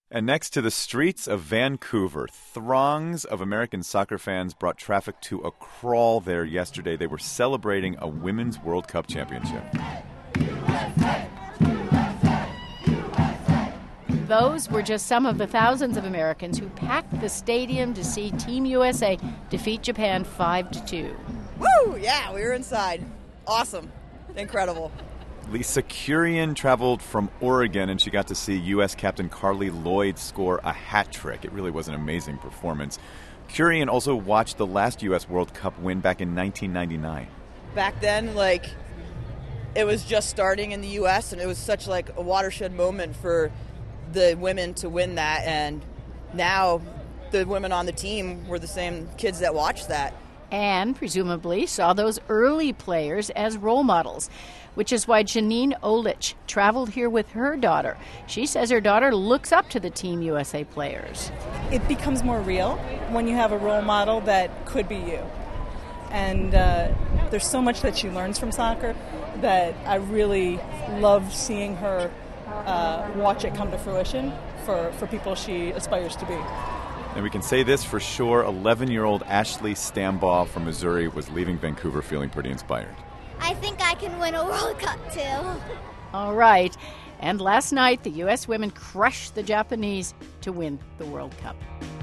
And next to the streets of Vancouver, throngs of American soccer fans brought traffic to a crawl there yesterday. They were celebrating a Women's World Cup championship. Those were just some of the thousands of Americans who packed the stadium to see Team USA defeat Japan 5-2. Woo! Yeah, we were inside. Awesome. Incredible. Lisa Kurian traveled from Oregon, and she got to see U.S. captain Carly Lloyd score a hat trick. It really was an amazing performance. Kurian also watched the last U.S. World Cup win back in 1999. Back then, it was just starting in the U.S., and it was such, a watershed moment for the women to win that. And now the women on the team were the same kids that watched that. And presumably saw those early players as role models, which is why Janine Olich traveled here with her daughter. She says her daughter looks up to the Team USA players. It becomes more real when you have a role model that could be you. And there's so much that she learns from soccer that I really love seeing her watch it come to fruition for people she aspires to be. And we can say this for sure, 11-year-old Ashley Stambaugh from Missouri was leaving Vancouver feeling pretty inspired. I think I can win a World Cup, too. All right. And last night, the U.S. women crushed the Japanese to win the World Cup.